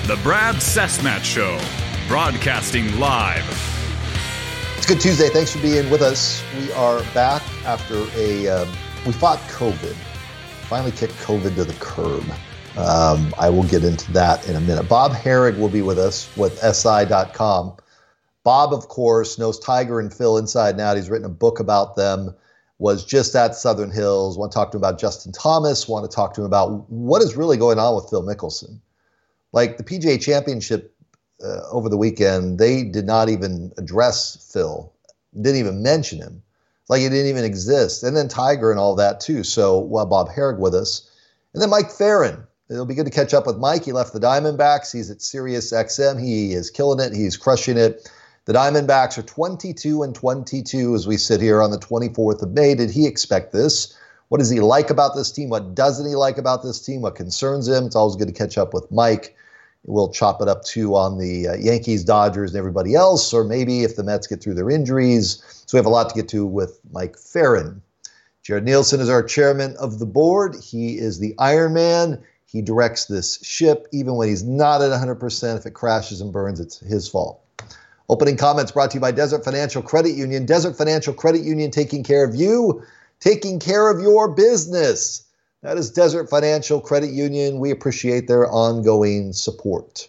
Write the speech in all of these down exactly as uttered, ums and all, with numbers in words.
The Brad Cessmat Show, broadcasting live. It's Good Tuesday. Thanks for being with us. We are back after a, um, we fought COVID. Finally kicked COVID to the curb. Um, I will get into that in a minute. Bob Harig will be with us with S I dot com. Bob, of course, knows Tiger and Phil inside and out. He's written a book about them, was just at Southern Hills. Want to talk to him about Justin Thomas. Want to talk to him about what is really going on with Phil Mickelson. Like the P G A Championship uh, over the weekend, they did not even address Phil, didn't even mention him. Like it didn't even exist. And then Tiger and all that too. So we'll have Bob Harig with us. And then Mike Farron. It'll be good to catch up with Mike. He left the Diamondbacks. He's at Sirius X M. He is killing it. He's crushing it. The Diamondbacks are twenty-two and twenty-two as we sit here on the twenty-fourth of May. Did he expect this? What does he like about this team? What doesn't he like about this team? What concerns him? It's always good to catch up with Mike. We'll chop it up too on the uh, Yankees, Dodgers, and everybody else, or maybe if the Mets get through their injuries. So we have a lot to get to with Mike Farron. Jared Nielsen is our chairman of the board. He is the Iron Man. He directs this ship, even when he's not at one hundred percent. If it crashes and burns, it's his fault. Opening comments brought to you by Desert Financial Credit Union. Desert Financial Credit Union, taking care of you, taking care of your business. That is Desert Financial Credit Union. We appreciate their ongoing support.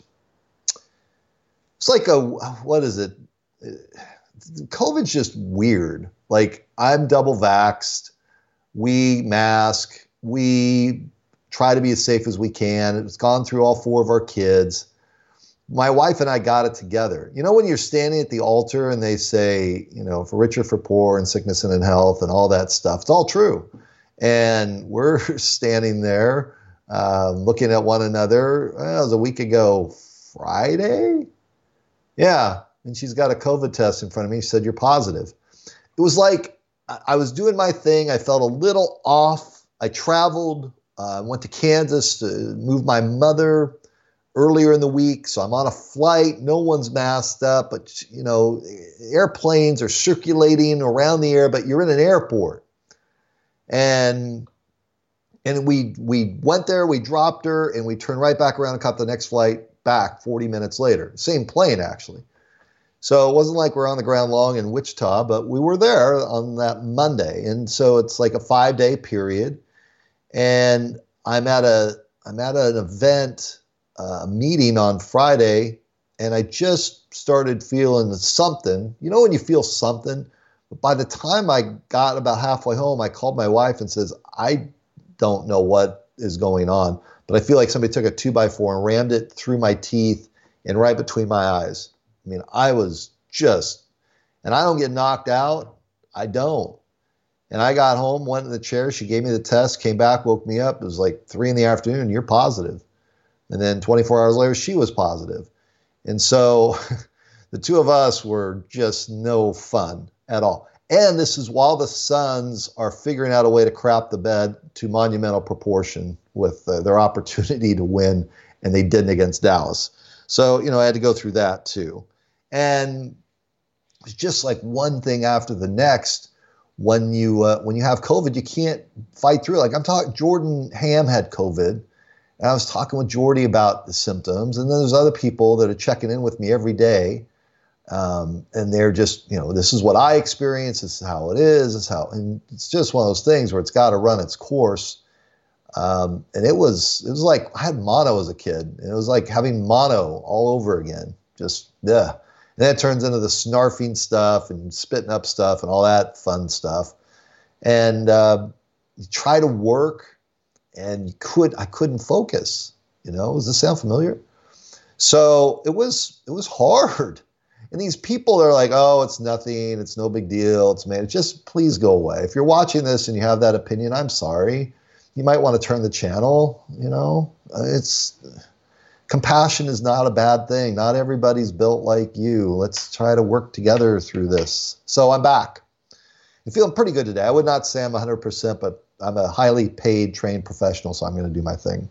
It's like a, what is it? COVID's just weird. Like, I'm double vaxxed. We mask. We try to be as safe as we can. It's gone through all four of our kids. My wife and I got it together. You know, when you're standing at the altar and they say, you know, for richer, for poor, and sickness and in health and all that stuff, it's all true. And we're standing there uh, looking at one another. Well, it was a week ago Friday? Yeah. And she's got a COVID test in front of me. She said, you're positive. It was like I was doing my thing. I felt a little off. I traveled. I uh, went to Kansas to move my mother earlier in the week. So I'm on a flight. No one's masked up. But, you know, airplanes are circulating around the air, but you're in an airport. And and we we went there, we dropped her, and we turned right back around and caught the next flight back forty minutes later. Same plane, actually. So it wasn't like we're on the ground long in Wichita, but we were there on that Monday. And so it's like a five-day period. And I'm at a I'm at an event, uh, a meeting on Friday, and I just started feeling something. You know when you feel something? But by the time I got about halfway home, I called my wife and says, I don't know what is going on, but I feel like somebody took a two by four and rammed it through my teeth and right between my eyes. I mean, I was just, and I don't get knocked out. I don't. And I got home, went in the chair. She gave me the test, came back, woke me up. It was like three in the afternoon. You're positive. And then twenty-four hours later, she was positive. And so the two of us were just no fun at all. And this is while the Suns are figuring out a way to crap the bed to monumental proportion with uh, their opportunity to win, and they didn't against Dallas. So, you know, I had to go through that too. And it's just like one thing after the next. When you uh, when you have COVID, you can't fight through it. Like I'm talking, Jordan Ham had COVID, and I was talking with Jordy about the symptoms, and then there's other people that are checking in with me every day. Um, and they're just, you know, this is what I experience. This is how it is. This is how, and it's just one of those things where it's got to run its course. Um, and it was, it was like I had mono as a kid, and it was like having mono all over again. Just yeah. And then it turns into the snarfing stuff and spitting up stuff and all that fun stuff. And uh, you try to work, and you could, I couldn't focus. You know, does this sound familiar? So it was, it was hard. And these people are like, oh, it's nothing. It's no big deal. It's man. Just please go away. If you're watching this and you have that opinion, I'm sorry. You might want to turn the channel. You know, it's compassion is not a bad thing. Not everybody's built like you. Let's try to work together through this. So I'm back. I'm feeling pretty good today. I would not say I'm one hundred percent, but I'm a highly paid, trained professional, so I'm going to do my thing.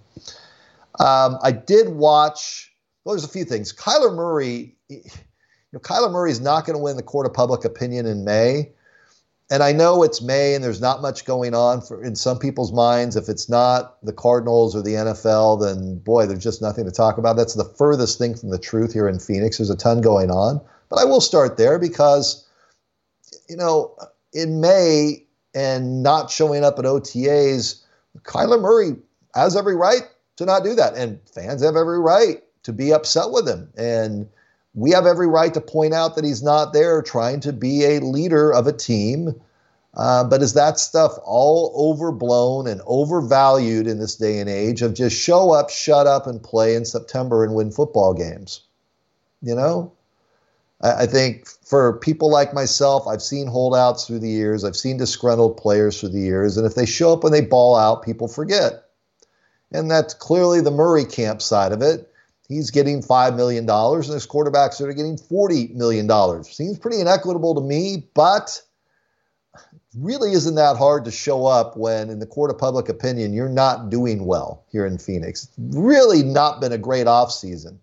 Um, I did watch, well, there's a few things. Kyler Murray, you know, Kyler Murray is not going to win the court of public opinion in May. and I know it's May and there's not much going on for in some people's minds. If it's not the Cardinals or the N F L, then boy, there's just nothing to talk about. That's the furthest thing from the truth here in Phoenix. There's a ton going on. But I will start there because, you know, in May and not showing up at O T As, Kyler Murray has every right to not do that. And fans have every right to be upset with him. And we have every right to point out that he's not there trying to be a leader of a team. Uh, but is that stuff all overblown and overvalued in this day and age of just show up, shut up, and play in September and win football games? You know? I, I think for people like myself, I've seen holdouts through the years. I've seen disgruntled players through the years. And if they show up and they ball out, people forget. And that's clearly the Murray camp side of it. He's getting five million dollars, and there's quarterbacks that are getting forty million dollars. Seems pretty inequitable to me, but really isn't that hard to show up when, in the court of public opinion, you're not doing well here in Phoenix. It's really not been a great offseason.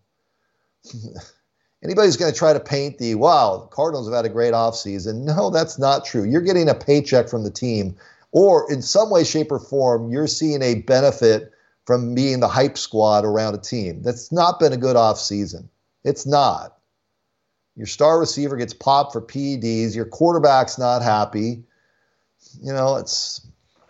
Anybody's going to try to paint the, wow, the Cardinals have had a great offseason. No, that's not true. You're getting a paycheck from the team, or in some way, shape, or form, you're seeing a benefit from being the hype squad around a team. That's not been a good offseason. It's not. Your star receiver gets popped for P E Ds. Your quarterback's not happy. You know, it's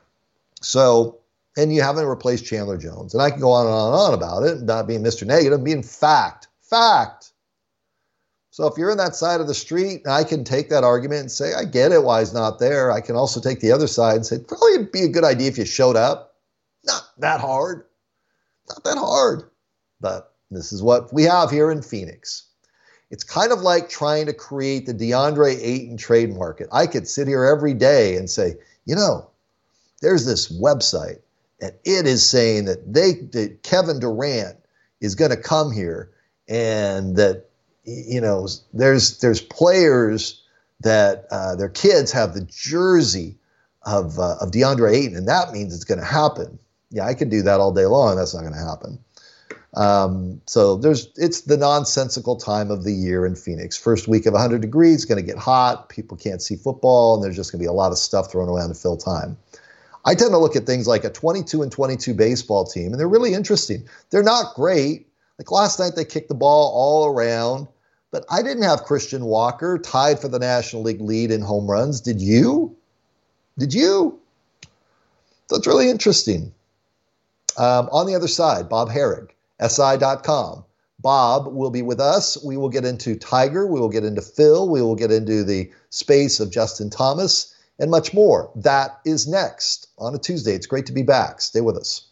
so, and you haven't replaced Chandler Jones. And I can go on and on and on about it, not being Mister Negative, being fact. Fact. So if you're in that side of the street, I can take that argument and say, I get it why he's not there. I can also take the other side and say, probably it'd be a good idea if you showed up. Not that hard. Not that hard. But this is what we have here in Phoenix. It's kind of like trying to create the DeAndre Ayton trade market. I could sit here every day and say, you know, there's this website, and it is saying that they that Kevin Durant is going to come here, and that, you know, there's there's players that uh, their kids have the jersey of uh, of DeAndre Ayton, and that means it's going to happen. Yeah, I could do that all day long. That's not going to happen. Um, so there's, it's the nonsensical time of the year in Phoenix. First week of one hundred degrees, it's going to get hot. People can't see football, and there's just going to be a lot of stuff thrown around to fill time. I tend to look at things like a twenty-two and twenty-two baseball team, and they're really interesting. They're not great. Like last night, they kicked the ball all around, but I didn't have Christian Walker tied for the National League lead in home runs. Did you? Did you? That's really interesting. Um, on the other side, Bob Harig, S I dot com. Bob will be with us. We will get into Tiger. We will get into Phil. We will get into the space of Justin Thomas and much more. That is next on a Tuesday. It's great to be back. Stay with us.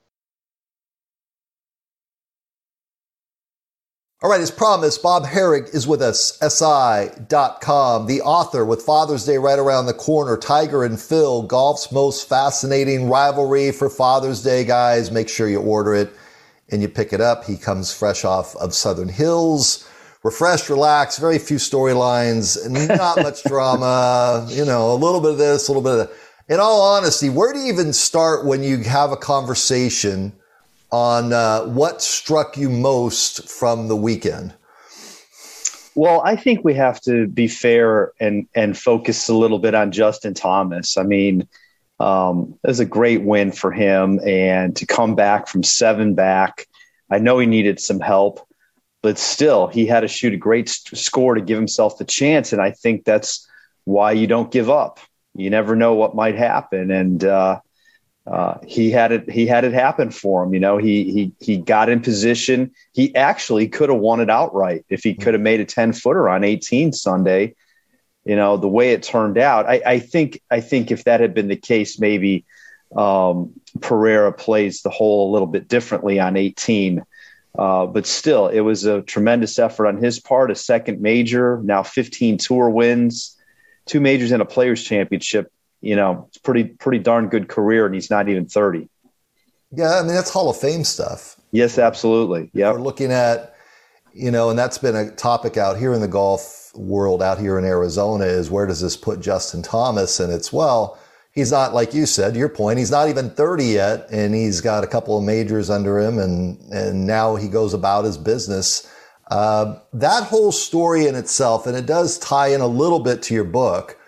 All right, as promised, Bob Harig is with us, S I dot com, the author with Father's Day right around the corner, Tiger and Phil, golf's most fascinating rivalry for Father's Day, guys. Make sure you order it and you pick it up. He comes fresh off of Southern Hills, refreshed, relaxed, very few storylines, not much drama, you know, a little bit of this, a little bit of that. In all honesty, where do you even start when you have a conversation on uh, what struck you most from the weekend? Well, I think we have to be fair and and focus a little bit on Justin Thomas. I mean, um, it was a great win for him, and to come back from seven back, I know he needed some help, but still, he had to shoot a great st- score to give himself the chance, and I think that's why you don't give up. You never know what might happen, and uh, Uh, he had it. He had it happen for him. You know, he he he got in position. He actually could have won it outright if he could have made a ten footer on eighteen Sunday. You know, the way it turned out. I, I think. I think if that had been the case, maybe um, Pereira plays the hole a little bit differently on eighteen. Uh, but still, it was a tremendous effort on his part. A second major, now fifteen tour wins, two majors and a Players Championship. You know, it's pretty, pretty darn good career, and he's not even thirty. Yeah, I mean, that's Hall of Fame stuff. Yes, absolutely. Yeah. We're looking at, you know, and that's been a topic out here in the golf world, out here in Arizona, is where does this put Justin Thomas? And it's, well, he's not, like you said, to your point, he's not even thirty yet, and he's got a couple of majors under him, and, and now he goes about his business. Uh, that whole story in itself, and it does tie in a little bit to your book,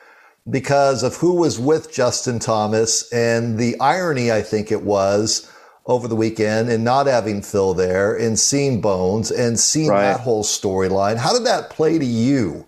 because of who was with Justin Thomas and the irony, I think it was, over the weekend and not having Phil there and seeing Bones and seeing right. that whole storyline. How did that play to you?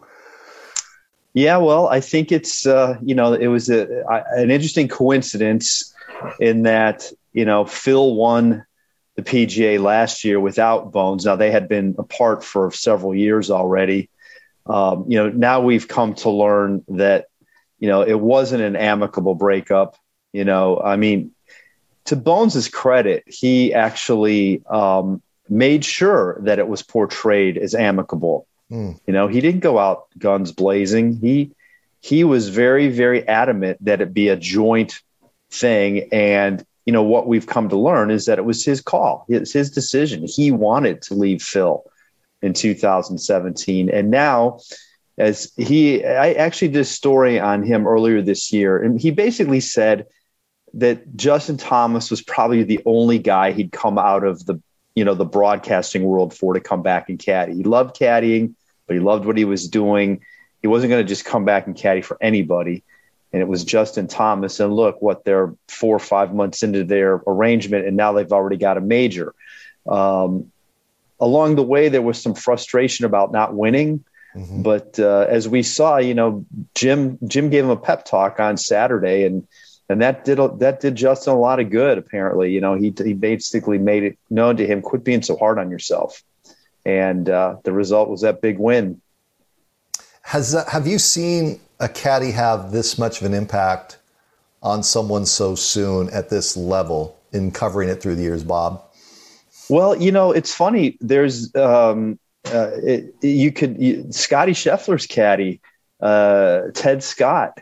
Yeah, well, I think it's, uh, you know, it was a, a, an interesting coincidence in that, you know, Phil won the P G A last year without Bones. Now, they had been apart for several years already. Um, you know, now we've come to learn that, you know, it wasn't an amicable breakup. You know, I mean, to Bones's credit, he actually um, made sure that it was portrayed as amicable. Mm. You know, he didn't go out guns blazing. He he was very, very adamant that it be a joint thing. And, you know, what we've come to learn is that it was his call. It's his decision. He wanted to leave Phil in two thousand seventeen. And now, as he, I actually did a story on him earlier this year, and he basically said that Justin Thomas was probably the only guy he'd come out of the, you know, the broadcasting world for to come back and caddy. He loved caddying, but he loved what he was doing. He wasn't going to just come back and caddy for anybody. And it was Justin Thomas. And look, what, they're four or five months into their arrangement, and now they've already got a major. Um, along the way, there was some frustration about not winning. Mm-hmm. But uh, as we saw, you know, Jim Jim gave him a pep talk on Saturday, and and that did that did Justin a lot of good. Apparently, you know, he he basically made it known to him, quit being so hard on yourself, and uh, the result was that big win. Has that, have you seen a caddy have this much of an impact on someone so soon at this level in covering it through the years, Bob? Well, you know, it's funny. There's um, uh, it, you could you, Scotty Scheffler's caddy, uh, Ted Scott.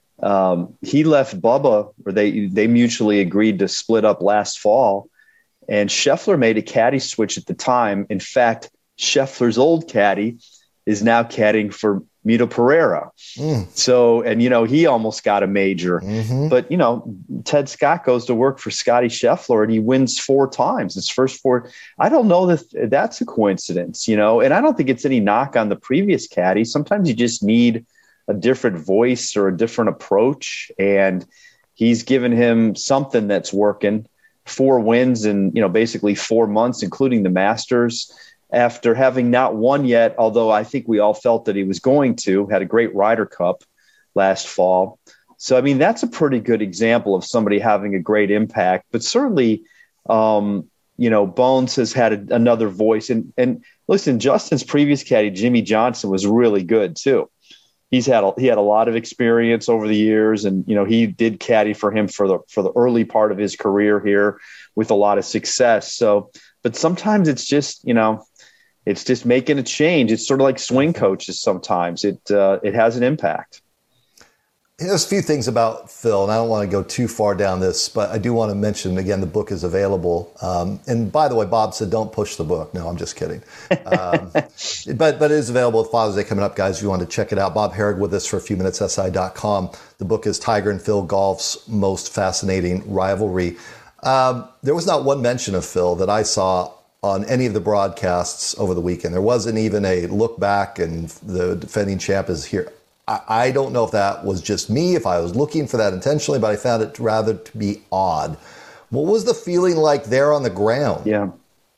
Um, he left Bubba, or they they mutually agreed to split up last fall, and Scheffler made a caddy switch at the time. In fact, Scheffler's old caddy is now caddying for Mito Pereira. Mm. So, and, you know, he almost got a major. Mm-hmm. But, you know, Ted Scott goes to work for Scotty Scheffler, and he wins four times. His first four. I don't know that that's a coincidence, you know, and I don't think it's any knock on the previous caddy. Sometimes you just need a different voice or a different approach, and he's given him something that's working. Four wins in, you know, basically four months, including the Masters, after having not won yet, although I think we all felt that he was going to. Had a great Ryder Cup last fall. So, I mean, that's a pretty good example of somebody having a great impact. But certainly, um, you know, Bones has had a, another voice. And, and listen, Justin's previous caddy, Jimmy Johnson, was really good too. He's had a, he had a lot of experience over the years, and, you know, he did caddy for him for the for the early part of his career here with a lot of success. So, but sometimes it's just, you know, it's just making a change. It's sort of like swing coaches. Sometimes it uh, it has an impact. There's a few things about Phil, and I don't want to go too far down this, but I do want to mention, again, the book is available. Um, and by the way, Bob said, don't push the book. No, I'm just kidding. Um, but, but it is available with Father's Day coming up, guys, if you want to check it out. Bob Harig with us for a few minutes, S I dot com. The book is Tiger and Phil, Golf's Most Fascinating Rivalry. Um, there was not one mention of Phil that I saw on any of the broadcasts over the weekend. There wasn't even a look back and the defending champ is here. I don't know if that was just me, if I was looking for that intentionally, but I found it rather to be odd. What was the feeling like there on the ground? Yeah.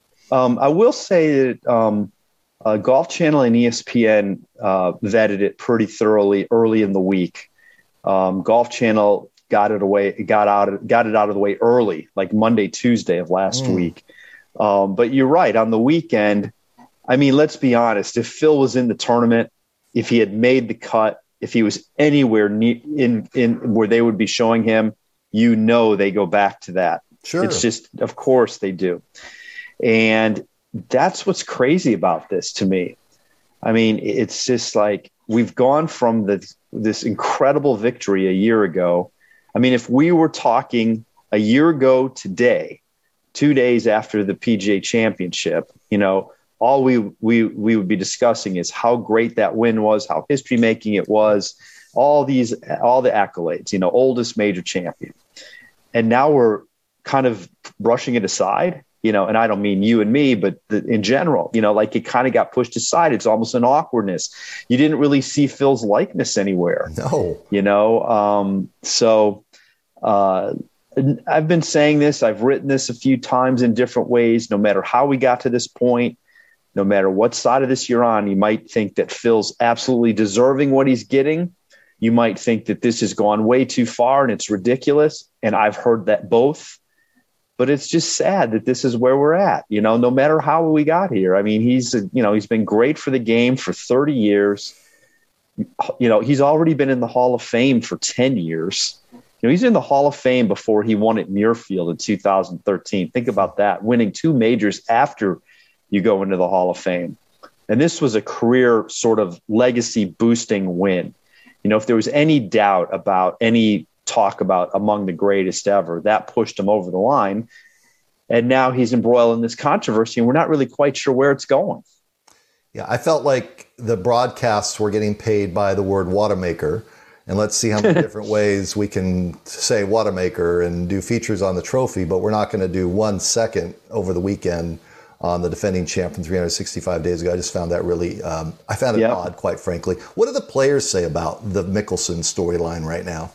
Um, I will say that um, uh, Golf Channel and E S P N uh, vetted it pretty thoroughly early in the week. Um, Golf Channel got it away, got out, got it out of the way early, like Monday, Tuesday of last mm. week. Um, but you're right, on the weekend, I mean, let's be honest. If Phil was in the tournament, if he had made the cut, if he was anywhere ne- in in where they would be showing him, you know, they go back to that. Sure. It's just, of course they do. And that's what's crazy about this to me. I mean, it's just like we've gone from the, this incredible victory a year ago. I mean, if we were talking a year ago today, two days after the P G A Championship, you know, all we, we, we would be discussing is how great that win was, how history making it was, all these, all the accolades, you know, oldest major champion. And now we're kind of brushing it aside. you know, and I don't mean you and me, but the, in general, you know, like it kind of got pushed aside. It's almost an awkwardness. You didn't really see Phil's likeness anywhere. No, you know, um, so uh, I've been saying this, I've written this a few times in different ways. No matter how we got to this point, no matter what side of this you're on, you might think that Phil's absolutely deserving what he's getting. You might think that this has gone way too far and it's ridiculous. And I've heard that both. But it's just sad that this is where we're at, you know, no matter how we got here. I mean, he's, you know, he's been great for the game for thirty years. You know, he's already been in the Hall of Fame for ten years. You know, he's in the Hall of Fame before he won at Muirfield in two thousand thirteen. Think about that, winning two majors after you go into the Hall of Fame. And this was a career sort of legacy boosting win. You know, if there was any doubt about any talk about among the greatest ever, that pushed him over the line. And now he's embroiled in this controversy and we're not really quite sure where it's going. Yeah, I felt like the broadcasts were getting paid by the word Wanamaker. And let's see how many different ways we can say Wanamaker and do features on the trophy, but we're not going to do one second over the weekend on the defending champ from three hundred sixty-five days ago. I just found that really, um, I found it yep. odd, quite frankly. What do the players say about the Mickelson storyline right now?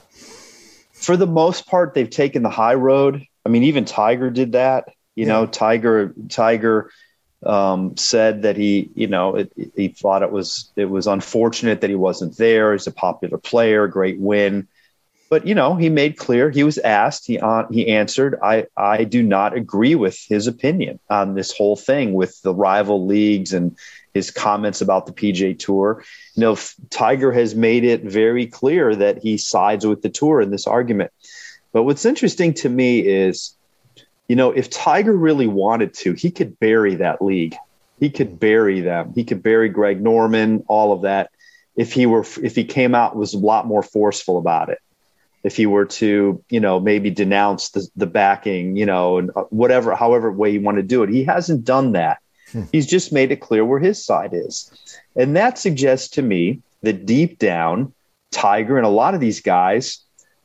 For the most part, they've taken the high road. I mean, even Tiger did that. You yeah. know, Tiger Tiger um, said that he, you know, it, he thought it was it was unfortunate that he wasn't there. He's a popular player, great win. But, you know, he made clear, he was asked, he uh, he answered, I, I do not agree with his opinion on this whole thing with the rival leagues and his comments about the P G A Tour. You know, Tiger has made it very clear that he sides with the tour in this argument. But what's interesting to me is, you know, if Tiger really wanted to, he could bury that league. He could bury them. He could bury Greg Norman, all of that. If he were, if he came out and was a lot more forceful about it. If he were to, you know, maybe denounce the, the backing, you know, and whatever, however way you want to do it. He hasn't done that. Hmm. He's just made it clear where his side is. And that suggests to me that deep down, Tiger and a lot of these guys,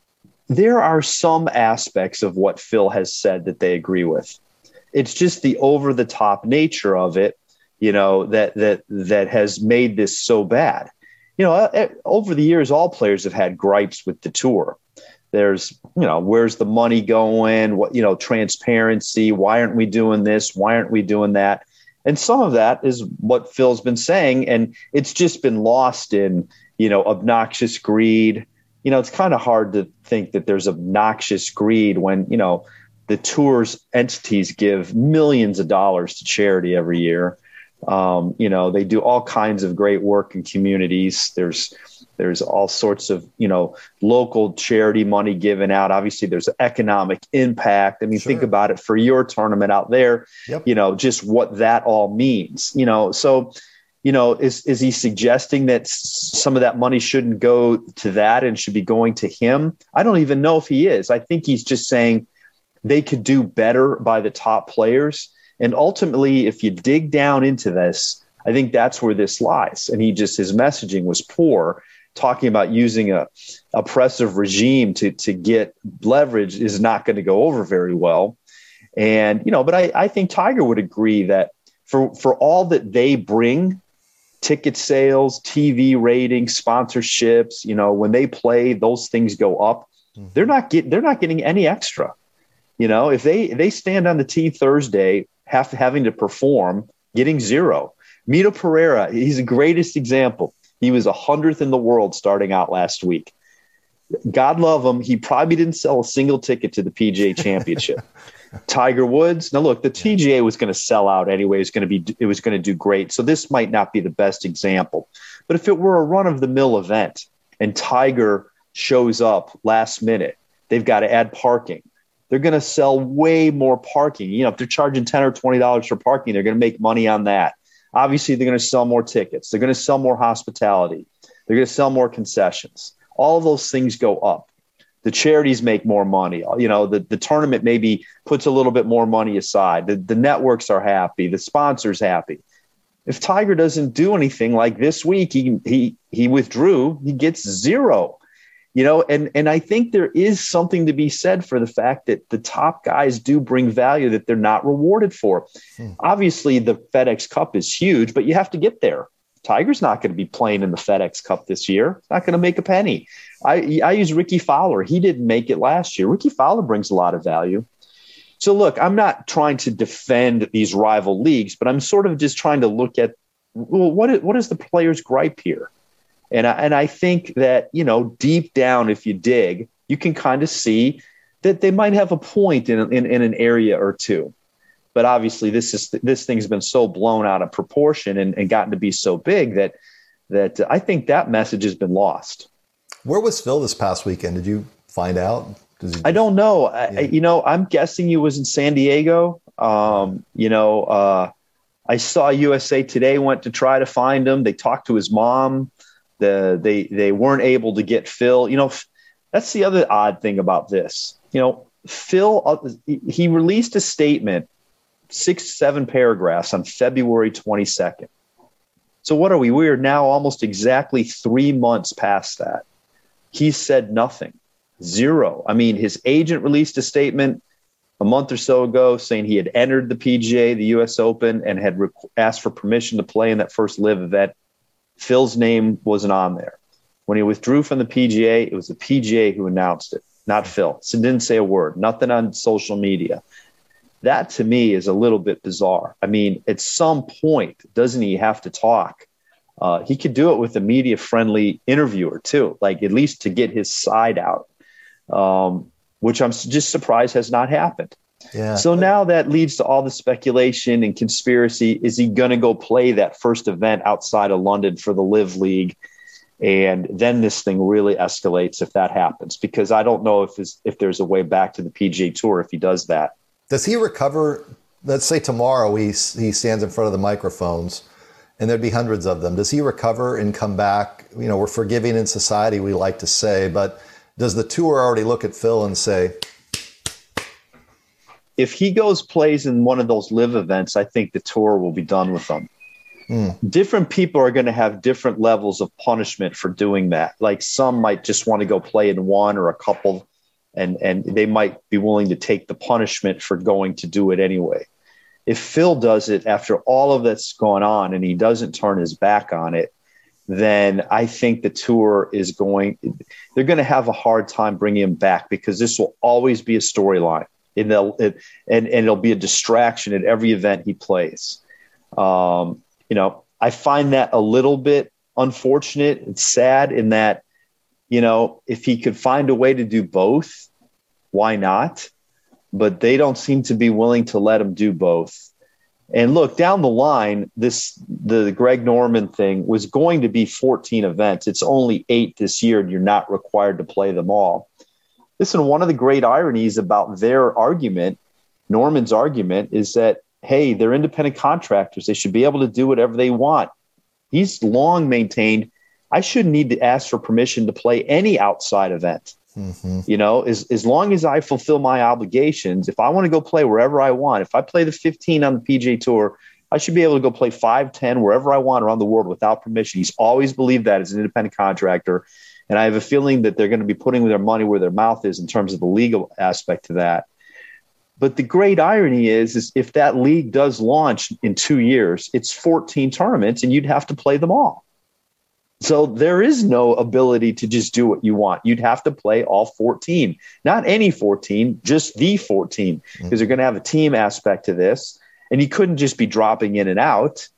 there are some aspects of what Phil has said that they agree with. It's just the over-the-top nature of it, you know, that that that has made this so bad. You know, over the years, all players have had gripes with the tour. There's, you know, where's the money going? What, you know, transparency. Why aren't we doing this? Why aren't we doing that? And some of that is what Phil's been saying. And it's just been lost in, you know, obnoxious greed. You know, it's kind of hard to think that there's obnoxious greed when, you know, the tour's entities give millions of dollars to charity every year. Um, you know, they do all kinds of great work in communities. There's there's all sorts of, you know, local charity money given out. Obviously, there's economic impact. I mean, sure. Think about it for your tournament out there, yep. You know, just what that all means, you know. So, you know, is is he suggesting that some of that money shouldn't go to that and should be going to him? I don't even know if he is. I think he's just saying they could do better by the top players. And ultimately, if you dig down into this, I think that's where this lies. And he just, his messaging was poor. Talking about using a oppressive regime to, to get leverage is not going to go over very well. And, you know, but I, I think Tiger would agree that for, for all that they bring, ticket sales, T V ratings, sponsorships, you know, when they play, those things go up. Mm-hmm. They're not get, they're not getting any extra. You know, if they, they stand on the tee Thursday, have having to perform, getting zero. Mito Pereira, he's the greatest example. He was a hundredth in the world starting out last week. God love him. He probably didn't sell a single ticket to the P G A Championship. Tiger Woods. Now, look, the T G A was going to sell out anyway. It was going to be, it was going to do great. So this might not be the best example. But if it were a run-of-the-mill event and Tiger shows up last minute, they've got to add parking. They're going to sell way more parking. You know, if they're charging ten or twenty dollars for parking, they're going to make money on that. Obviously, they're going to sell more tickets. They're going to sell more hospitality. They're going to sell more concessions. All of those things go up. The charities make more money. You know, the, the tournament maybe puts a little bit more money aside. The, the networks are happy. The sponsors happy. If Tiger doesn't do anything like this week, he he he withdrew, he gets zero. You know, and, and I think there is something to be said for the fact that the top guys do bring value that they're not rewarded for. Hmm. Obviously, the FedEx Cup is huge, but you have to get there. Tiger's not going to be playing in the FedEx Cup this year. It's not going to make a penny. I, I use Ricky Fowler. He didn't make it last year. Ricky Fowler brings a lot of value. So, look, I'm not trying to defend these rival leagues, but I'm sort of just trying to look at, well, what is, what is the player's gripe here? And I, and I think that, you know, deep down, if you dig, you can kind of see that they might have a point in, in, in an area or two. But obviously, this is this thing's been so blown out of proportion and, and gotten to be so big that that I think that message has been lost. Where was Phil this past weekend? Did you find out? Does he- I don't know. Yeah. I, you know, I'm guessing he was in San Diego. Um, you know, uh, I saw U S A Today went to try to find him. They talked to his mom. The they they weren't able to get Phil. You know, that's the other odd thing about this. You know, Phil, uh, he released a statement, six, seven paragraphs on February twenty-second. So what are we? We are now almost exactly three months past that. He said nothing, zero. I mean, his agent released a statement a month or so ago saying he had entered the P G A, the U S Open, and had re- asked for permission to play in that first live event. Phil's name wasn't on there. When he withdrew from the P G A, it was the P G A who announced it, not Phil. So didn't say a word, nothing on social media. That to me is a little bit bizarre. I mean, at some point, doesn't he have to talk? Uh, he could do it with a media-friendly interviewer too, like at least to get his side out, um, which I'm just surprised has not happened. Yeah. So now that leads to all the speculation and conspiracy. Is he going to go play that first event outside of London for the Live League? And then this thing really escalates if that happens, because I don't know if this, if there's a way back to the P G A Tour if he does that. Does he recover? Let's say tomorrow he, he stands in front of the microphones and there'd be hundreds of them. Does he recover and come back? You know, we're forgiving in society, we like to say, but does the tour already look at Phil and say, if he goes plays in one of those live events, I think the tour will be done with him. Mm. Different people are going to have different levels of punishment for doing that. Like some might just want to go play in one or a couple, and, and they might be willing to take the punishment for going to do it anyway. If Phil does it after all of that's gone on and he doesn't turn his back on it, then I think the tour is going – they're going to have a hard time bringing him back, because this will always be a storyline. And, they'll, it, and, and it'll be a distraction at every event he plays. Um, you know, I find that a little bit unfortunate. It's sad in that, you know, if he could find a way to do both, why not? But they don't seem to be willing to let him do both. And look, down the line, this the Greg Norman thing was going to be fourteen events. It's only eight this year, and you're not required to play them all. Listen, one of the great ironies about their argument, Norman's argument, is that, hey, they're independent contractors. They should be able to do whatever they want. He's long maintained, I shouldn't need to ask for permission to play any outside event. Mm-hmm. You know, as, as long as I fulfill my obligations, if I want to go play wherever I want, if I play the fifteen on the P G A Tour, I should be able to go play five, ten, wherever I want around the world without permission. He's always believed that as an independent contractor. And I have a feeling that they're going to be putting their money where their mouth is in terms of the legal aspect to that. But the great irony is, is if that league does launch in two years, it's fourteen tournaments and you'd have to play them all. So there is no ability to just do what you want. You'd have to play all fourteen, not any fourteen, just the fourteen, because mm-hmm. they're going to have a team aspect to this. And you couldn't just be dropping in and out.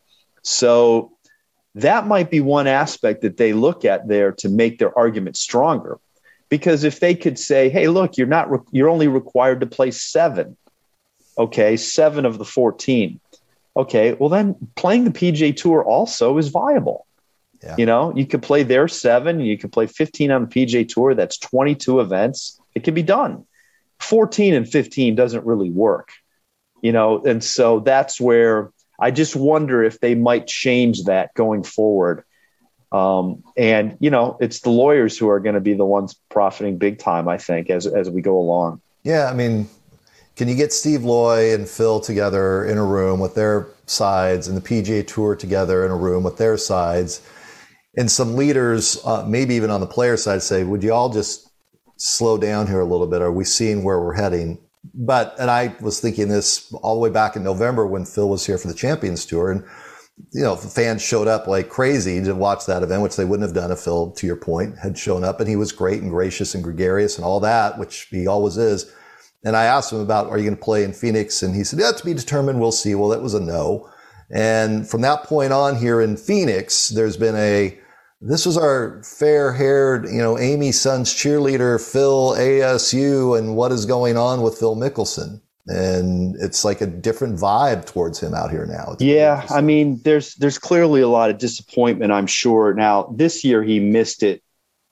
So that might be one aspect that they look at there to make their argument stronger. Because if they could say, hey, look, you're not, re- you're only required to play seven. Okay. Seven of the fourteen. Okay. Well, then playing the P G A Tour also is viable. Yeah. You know, you could play their seven, you could play fifteen on the P G A Tour. That's twenty-two events. It can be done. fourteen and fifteen doesn't really work, you know? And so that's where I just wonder if they might change that going forward. Um, and, you know, it's the lawyers who are going to be the ones profiting big time, I think, as as we go along. Yeah, I mean, can you get Steve Loy and Phil together in a room with their sides and the P G A Tour together in a room with their sides and some leaders, uh, maybe even on the player side, say, would you all just slow down here a little bit? Are we seeing where we're heading? But, and I was thinking this all the way back in November when Phil was here for the Champions Tour, and, you know, fans showed up like crazy to watch that event, which they wouldn't have done if Phil, to your point, had shown up, and he was great and gracious and gregarious and all that, which he always is. And I asked him about, are you going to play in Phoenix? And he said, yeah, to be determined. We'll see. Well, that was a no. And from that point on here in Phoenix, there's been a, this was our fair-haired, you know, Amy's son's cheerleader, Phil A S U, and what is going on with Phil Mickelson? And it's like a different vibe towards him out here now. It's yeah, I mean, there's there's clearly a lot of disappointment, I'm sure. Now, this year he missed it,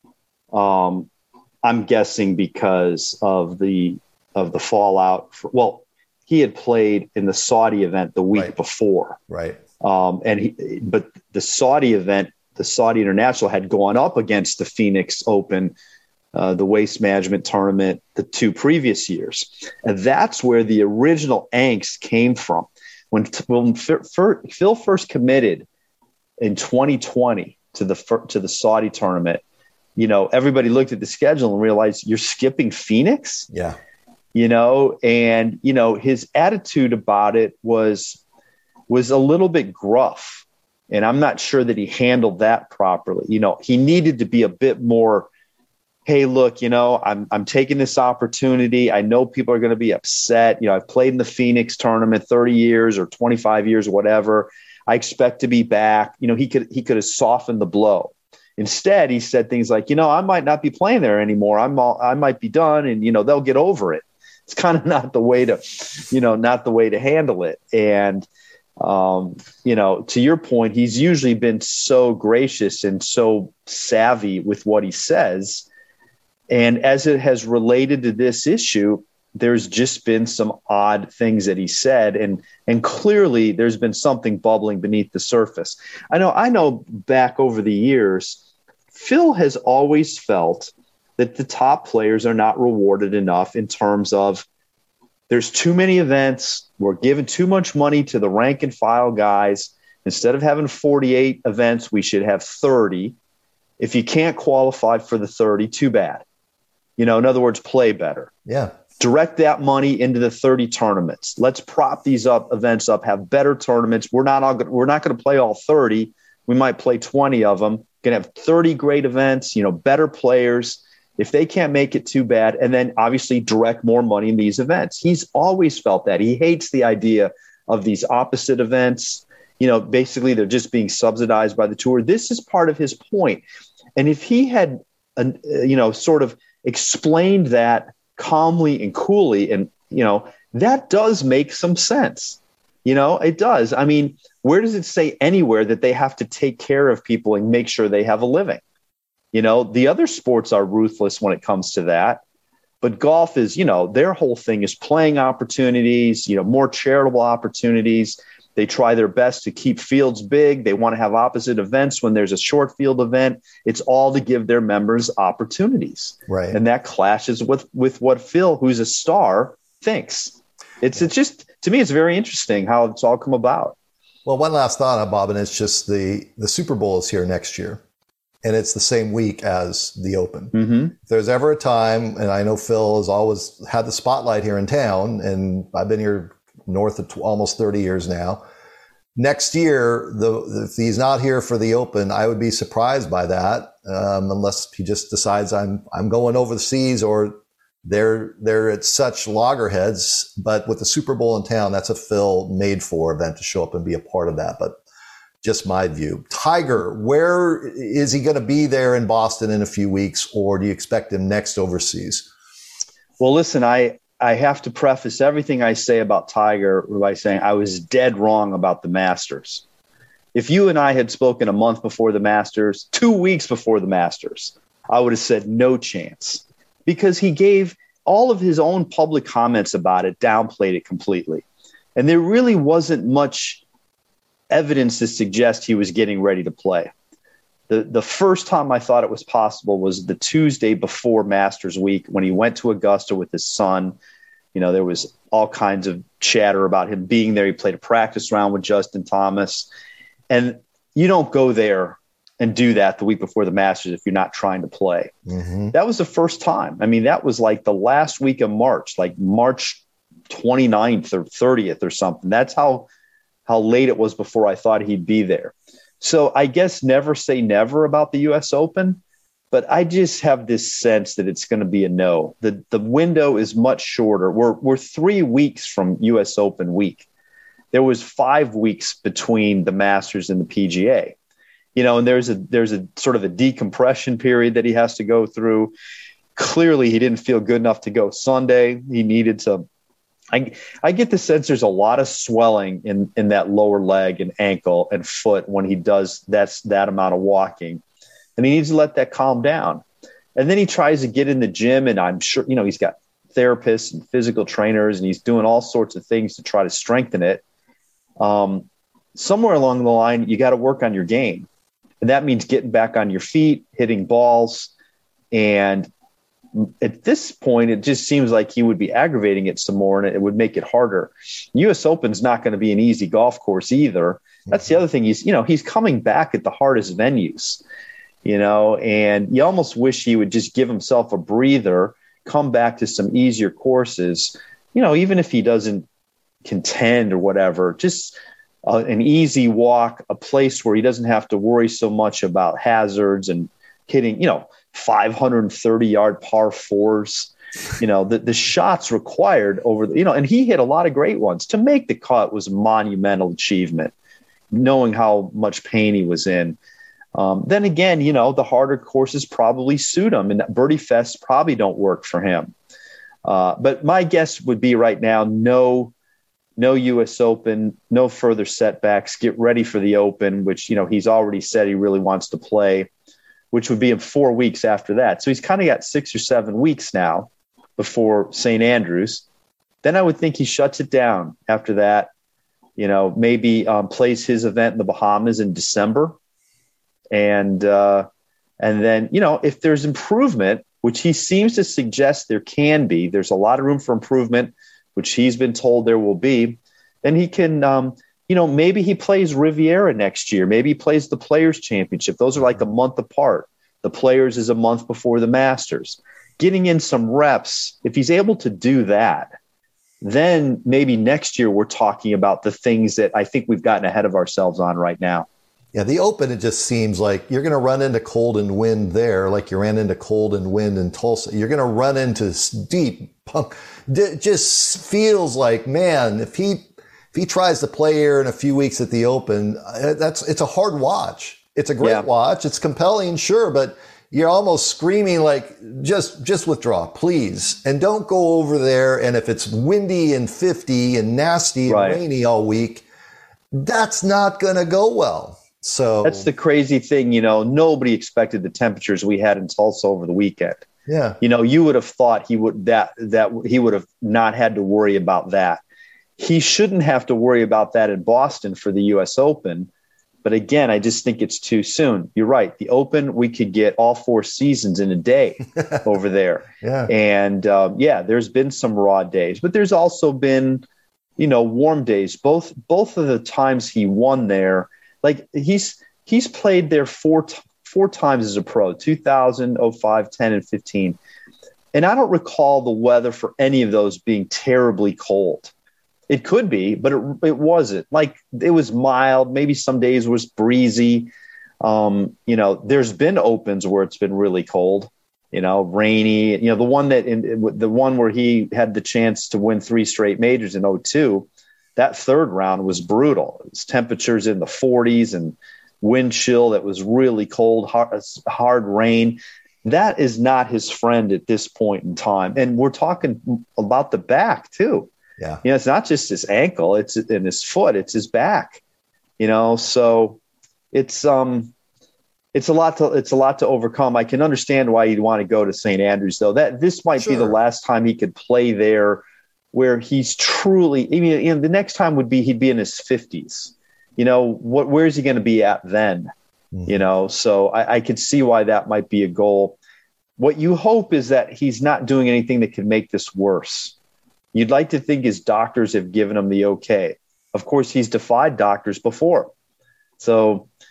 um, I'm guessing because of the of the fallout. For, well, he had played in the Saudi event the week right. before. Right. Um, and he, but the Saudi event, the Saudi International had gone up against the Phoenix Open, uh, the Waste Management Tournament, the two previous years. And that's where the original angst came from. When, when Phil first committed in twenty twenty to the, to the Saudi tournament, you know, everybody looked at the schedule and realized, you're skipping Phoenix? Yeah. You know, and, you know, his attitude about it was, was a little bit gruff. And I'm not sure that he handled that properly. You know, he needed to be a bit more, hey, look, you know, I'm, I'm taking this opportunity. I know people are going to be upset. You know, I've played in the Phoenix tournament thirty years or twenty-five years or whatever. I expect to be back. You know, he could, he could have softened the blow. Instead, he said things like, you know, I might not be playing there anymore. I'm all, I might be done, and, you know, they'll get over it. It's kind of not the way to, you know, not the way to handle it. And, um, you know, to your point, he's usually been so gracious and so savvy with what he says. And as it has related to this issue, there's just been some odd things that he said. And, and clearly there's been something bubbling beneath the surface. I know, I know back over the years, Phil has always felt that the top players are not rewarded enough in terms of there's too many events. We're giving too much money to the rank and file guys. Instead of having forty-eight events, we should have thirty. If you can't qualify for the thirty, too bad. You know, in other words, play better. Yeah. Direct that money into the thirty tournaments. Let's prop these up events up, have better tournaments. We're not all, we're not going to play all thirty. We might play twenty of them. Going to have thirty great events, you know, better players. If they can't make it, too bad. And then obviously direct more money in these events. He's always felt that. He hates the idea of these opposite events. You know, basically they're just being subsidized by the tour. This is part of his point. And if he had, uh, you know, sort of explained that calmly and coolly, and, you know, that does make some sense. You know, it does. I mean, where does it say anywhere that they have to take care of people and make sure they have a living? You know, the other sports are ruthless when it comes to that. But golf is, you know, their whole thing is playing opportunities, you know, more charitable opportunities. They try their best to keep fields big. They want to have opposite events when there's a short field event. It's all to give their members opportunities. Right. And that clashes with, with what Phil, who's a star, thinks. It's, it's just, to me, it's very interesting how it's all come about. Well, one last thought, Bob, and it's just the, the Super Bowl is here next year. And it's the same week as the Open. Mm-hmm. If there's ever a time, and I know Phil has always had the spotlight here in town, and I've been here north of t- almost thirty years now. Next year, the, if he's not here for the Open, I would be surprised by that, um, unless he just decides I'm I'm going over the seas, or they're they're at such loggerheads. But with the Super Bowl in town, that's a Phil made for event to show up and be a part of that. But just my view. Tiger, where is he going to be there in Boston in a few weeks, or do you expect him next overseas? Well, listen, I, I have to preface everything I say about Tiger by saying I was dead wrong about the Masters. If you and I had spoken a month before the Masters, two weeks before the Masters, I would have said no chance, because he gave all of his own public comments about it, downplayed it completely. And there really wasn't much evidence to suggest he was getting ready to play. The the first time I thought it was possible was the Tuesday before Masters week, when he went to Augusta with his son. You know, there was all kinds of chatter about him being there. He played a practice round with Justin Thomas. And you don't go there and do that the week before the Masters if you're not trying to play. Mm-hmm. That was the first time. I mean, that was like the last week of March, like March twenty-ninth or thirtieth or something. That's how how late it was before I thought he'd be there. So I guess never say never about the U S Open, but I just have this sense that it's going to be a no. The the window is much shorter. We're we're three weeks from U S Open week. There was five weeks between the Masters and the P G A. You know, and there's a there's a sort of a decompression period that he has to go through. Clearly, he didn't feel good enough to go Sunday. He needed to. I I get the sense there's a lot of swelling in, in that lower leg and ankle and foot when he does that's that amount of walking, and he needs to let that calm down. And then he tries to get in the gym, and I'm sure you know he's got therapists and physical trainers, and he's doing all sorts of things to try to strengthen it. Um, somewhere along the line, you got to work on your game. And that means getting back on your feet, hitting balls. And at this point, it just seems like he would be aggravating it some more, and it would make it harder. U S Open's not going to be an easy golf course either. That's the other thing. He's, you know, he's coming back at the hardest venues, you know, and you almost wish he would just give himself a breather, come back to some easier courses, you know, even if he doesn't contend or whatever, just Uh, an easy walk, a place where he doesn't have to worry so much about hazards and hitting, you know, five hundred thirty yard par fours, you know, the, the shots required over the, you know, and he hit a lot of great ones. To make the cut was a monumental achievement, knowing how much pain he was in. Um, then again, you know, the harder courses probably suit him, and Birdie Fest probably don't work for him. Uh, but my guess would be right now, no, No U S Open, no further setbacks. Get ready for the Open, which, you know, he's already said he really wants to play, which would be in four weeks after that. So he's kind of got six or seven weeks now before Saint Andrews. Then I would think he shuts it down after that, you know, maybe um, plays his event in the Bahamas in December. And, uh, and then, you know, if there's improvement, which he seems to suggest there can be, there's a lot of room for improvement, which he's been told there will be, then he can, um, you know, maybe he plays Riviera next year. Maybe he plays the Players Championship. Those are like a month apart. The Players is a month before the Masters. Getting in some reps, if he's able to do that, then maybe next year we're talking about the things that I think we've gotten ahead of ourselves on right now. Yeah, the Open, it just seems like you're going to run into cold and wind there, like you ran into cold and wind in Tulsa. You're going to run into deep punk. It just feels like, man, if he if he tries to play here in a few weeks at the Open, that's it's a hard watch. It's a great yeah. watch. It's compelling, sure, but you're almost screaming like, just just withdraw, please, and don't go over there. And if it's windy and fifty and nasty and right. rainy all week, that's not going to go well. So that's the crazy thing, you know, nobody expected the temperatures we had in Tulsa over the weekend. Yeah. You know, you would have thought he would that that he would have not had to worry about that. He shouldn't have to worry about that in Boston for the U S Open. But again, I just think it's too soon. You're right. The Open, we could get all four seasons in a day over there. Yeah. And um, yeah, there's been some raw days, but there's also been, you know, warm days. Both both of the times he won there. Like he's he's played there four t- four times as a pro, two thousand, oh five, ten, and fifteen. And I don't recall the weather for any of those being terribly cold. It could be, but it, it wasn't. Like it was mild. Maybe some days was breezy. Um, you know, there's been Opens where it's been really cold, you know, rainy. You know, the one that in the one where he had the chance to win three straight majors in oh two. That third round was brutal. It was temperatures in the forties and wind chill that was really cold, hard, hard rain. That is not his friend at this point in time. And we're talking about the back too. Yeah. You know, it's not just his ankle, it's in his foot, it's his back, you know, so it's, um, it's a lot to, it's a lot to overcome. I can understand why you'd want to go to Saint Andrews though. That this might sure. be the last time he could play there, where he's truly, I mean, you know, the next time would be, he'd be in his fifties, you know, what, where's he going to be at then? Mm-hmm. You know, so I, I could see why that might be a goal. What you hope is that he's not doing anything that could make this worse. You'd like to think his doctors have given him the okay. Of course, he's defied doctors before. So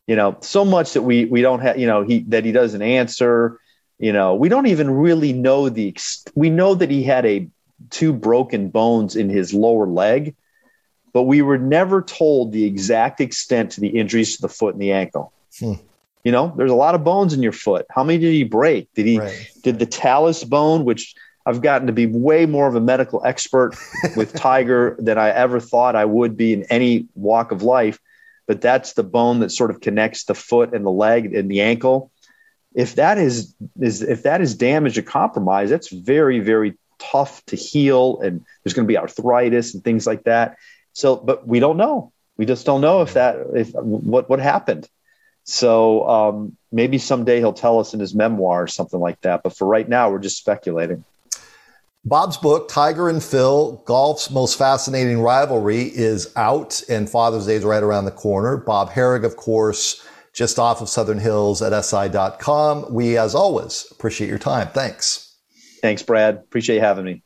you know, so much that we we don't have, you know, he that he doesn't answer. You know, we don't even really know the. We know that he had a two broken bones in his lower leg, but we were never told the exact extent to the injuries to the foot and the ankle. Hmm. You know, there's a lot of bones in your foot. How many did he break? Did he right. did the talus bone, which I've gotten to be way more of a medical expert with Tiger than I ever thought I would be in any walk of life. But that's the bone that sort of connects the foot and the leg and the ankle. If that is, is if that is damaged or compromised, that's very, very tough to heal. And there's going to be arthritis and things like that. So, but we don't know. We just don't know if that, if what, what happened. So um, maybe someday he'll tell us in his memoir or something like that. But for right now, we're just speculating. Bob's book, Tiger and Phil, Golf's Most Fascinating Rivalry, is out, and Father's Day is right around the corner. Bob Harig, of course, just off of Southern Hills at S I dot com. We, as always, appreciate your time. Thanks. Thanks, Brad. Appreciate you having me.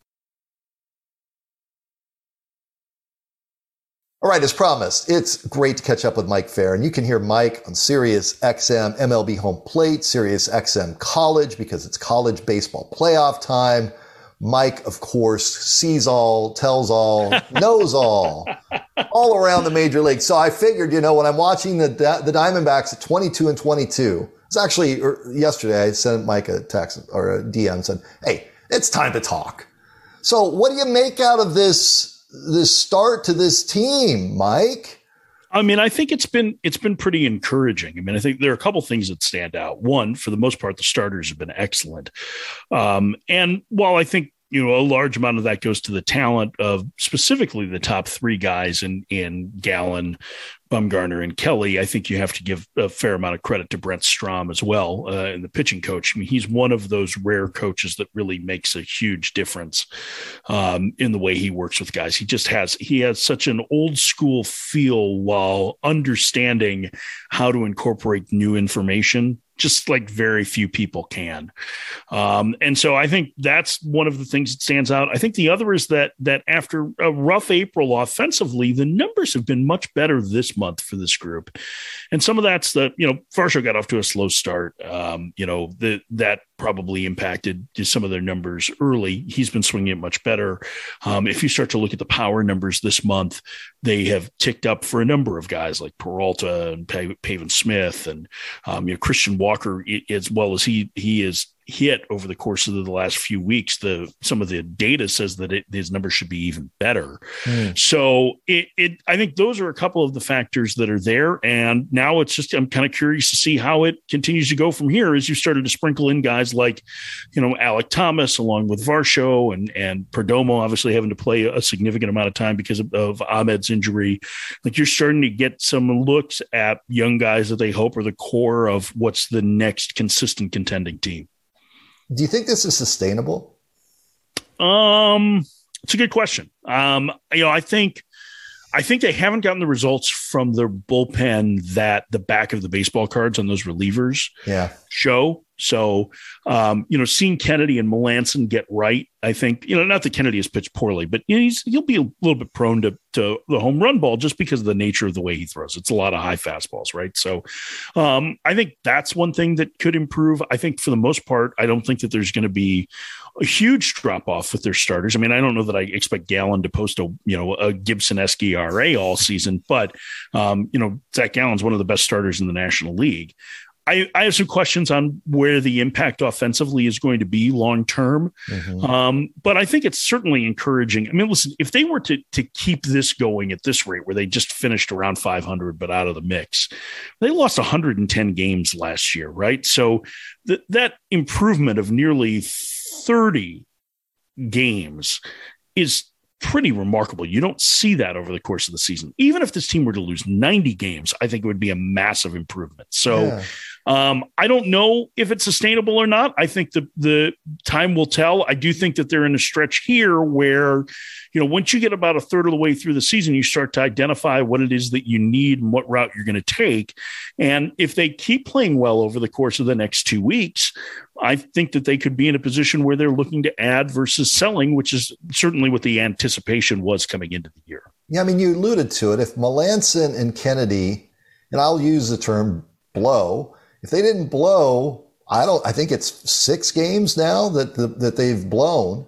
All right, as promised, it's great to catch up with Mike Fair, and you can hear Mike on Sirius X M M L B Home Plate, Sirius X M College, because it's college baseball playoff time. Mike, of course, sees all, tells all, knows all, all around the major leagues. So I figured, you know, when I'm watching the the Diamondbacks at twenty-two and twenty-two, it's actually yesterday I sent Mike a text or a D M and said, hey, it's time to talk. So what do you make out of this this start to this team, Mike? I mean, I think it's been it's been pretty encouraging. I mean, I think there are a couple things that stand out. One, for the most part, the starters have been excellent. Um, and while I think, you know, a large amount of that goes to the talent of specifically the top three guys in, in Gallen, Bumgarner, and Kelly, I think you have to give a fair amount of credit to Brent Strom as well, uh, and the pitching coach. I mean, he's one of those rare coaches that really makes a huge difference um, in the way he works with guys. He just has, he has such an old school feel while understanding how to incorporate new information, just like very few people can. Um, and so I think that's one of the things that stands out. I think the other is that, that after a rough April offensively, the numbers have been much better this month for this group. And some of that's the, you know, Varsho got off to a slow start. Um, you know, the, that probably impacted some of their numbers early. He's been swinging it much better. Um, if you start to look at the power numbers this month, they have ticked up for a number of guys like Peralta and Pavin Smith and um, you know, Christian Walker, as well as he he is hit over the course of the last few weeks. The some of the data says that it, his numbers should be even better. Mm. So it, it I think those are a couple of the factors that are there. And now it's just, I'm kind of curious to see how it continues to go from here as you started to sprinkle in guys like, you know, Alek Thomas along with Varsho and, and Perdomo obviously having to play a significant amount of time because of, of Ahmed's injury. Like you're starting to get some looks at young guys that they hope are the core of what's the next consistent contending team. Do you think this is sustainable? Um, it's a good question. Um, you know, I think, I think they haven't gotten the results from their bullpen that the back of the baseball cards on those relievers yeah. show. So, um, you know, seeing Kennedy and Melanson get right, I think, you know, not that Kennedy has pitched poorly, but you know, he's, he'll be a little bit prone to, to the home run ball just because of the nature of the way he throws. It's a lot of high fastballs, right? So um, I think that's one thing that could improve. I think for the most part, I don't think that there's going to be a huge drop off with their starters. I mean, I don't know that I expect Gallen to post a, you know, a Gibson-esque E R A all season, but, um, you know, Zach Gallen's one of the best starters in the National League. I, I have some questions on where the impact offensively is going to be long term, mm-hmm. um, but I think it's certainly encouraging. I mean, listen, if they were to to keep this going at this rate, where they just finished around five hundred but out of the mix, they lost one hundred ten games last year, right? So th- that improvement of nearly thirty games is pretty remarkable. You don't see that over the course of the season. Even if this team were to lose ninety games, I think it would be a massive improvement. So yeah. um, I don't know if it's sustainable or not. I think the, the time will tell. I do think that they're in a stretch here where, you know, once you get about a third of the way through the season, you start to identify what it is that you need and what route you're going to take. And if they keep playing well over the course of the next two weeks, I think that they could be in a position where they're looking to add versus selling, which is certainly what the anticipation was coming into the year. Yeah, I mean, you alluded to it. If Melanson and Kennedy and I'll use the term blow. If they didn't blow, I don't, I think it's six games now that, the, that they've blown.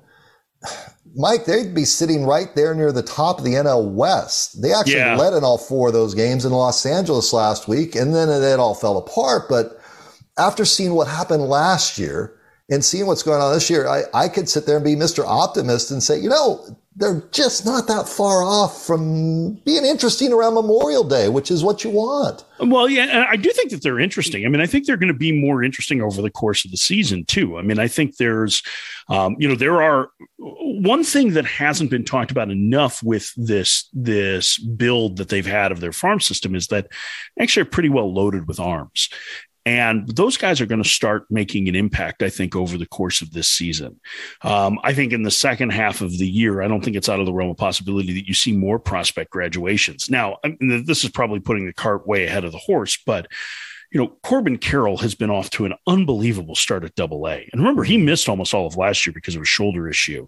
Mike, they'd be sitting right there near the top of the N L West. They actually yeah. led in all four of those games in Los Angeles last week, and then it all fell apart. But after seeing what happened last year and seeing what's going on this year, I, I could sit there and be Mister Optimist and say, you know, they're just not that far off from being interesting around Memorial Day, which is what you want. Well, yeah, and I do think that they're interesting. I mean, I think they're going to be more interesting over the course of the season, too. I mean, I think there's, um, you know, there are one thing that hasn't been talked about enough with this, this build that they've had of their farm system is that actually are pretty well loaded with arms. And those guys are going to start making an impact, I think, over the course of this season. Um, I think in the second half of the year, I don't think it's out of the realm of possibility that you see more prospect graduations. Now, I mean, this is probably putting the cart way ahead of the horse, but you know, Corbin Carroll has been off to an unbelievable start at Double A. And remember, he missed almost all of last year because of a shoulder issue.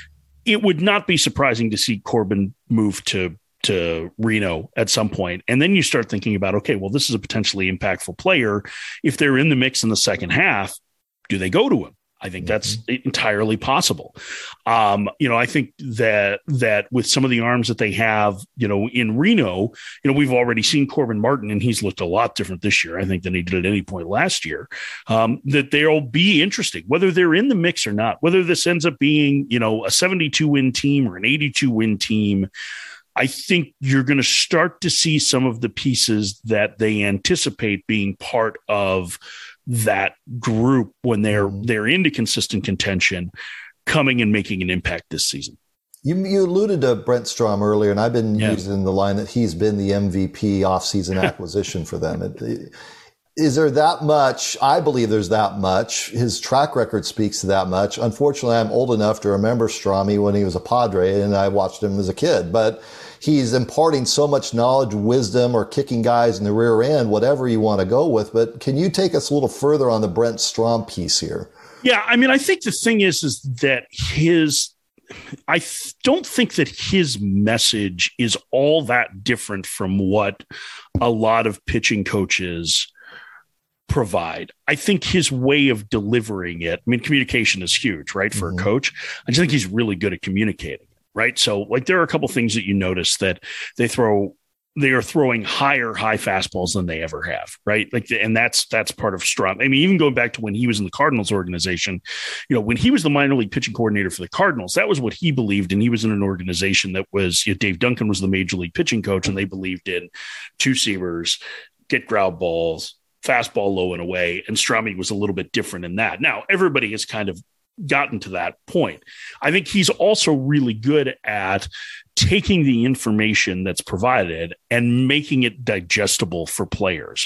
It would not be surprising to see Corbin move to to Reno at some point. And then you start thinking about, okay, well, this is a potentially impactful player. If they're in the mix in the second half, do they go to him? I think that's mm-hmm. entirely possible. Um, you know, I think that that with some of the arms that they have, you know, in Reno, you know, we've already seen Corbin Martin, and he's looked a lot different this year, I think, than he did at any point last year. Um, that they'll be interesting, whether they're in the mix or not, whether this ends up being, you know, a seventy-two win team or an eighty-two win team. I think you're going to start to see some of the pieces that they anticipate being part of that group when they're they're into consistent contention, coming and making an impact this season. You, you alluded to Brent Strom earlier, and I've been yeah. using the line that he's been the M V P offseason acquisition for them. It, is there that much? I believe there's that much. His track record speaks to that much. Unfortunately, I'm old enough to remember Stromy when he was a Padre, and I watched him as a kid. But he's imparting so much knowledge, wisdom, or kicking guys in the rear end, whatever you want to go with. But can you take us a little further on the Brent Strom piece here? Yeah, I mean, I think the thing is, is that his – I th- don't think that his message is all that different from what a lot of pitching coaches – provide. I think his way of delivering it, I mean, communication is huge, right? For mm-hmm. a coach. I just think he's really good at communicating it, right? So like there are a couple things that you notice that they throw, they are throwing higher high fastballs than they ever have, right? Like, and that's, that's part of Strom. I mean, even going back to when he was in the Cardinals organization, you know, when he was the minor league pitching coordinator for the Cardinals, that was what he believed. And he was in an organization that was, you know, Dave Duncan was the major league pitching coach, and they believed in two seamers, get ground balls, fastball low and away, and Stromy was a little bit different in that. Now, everybody has kind of gotten to that point. I think he's also really good at taking the information that's provided and making it digestible for players.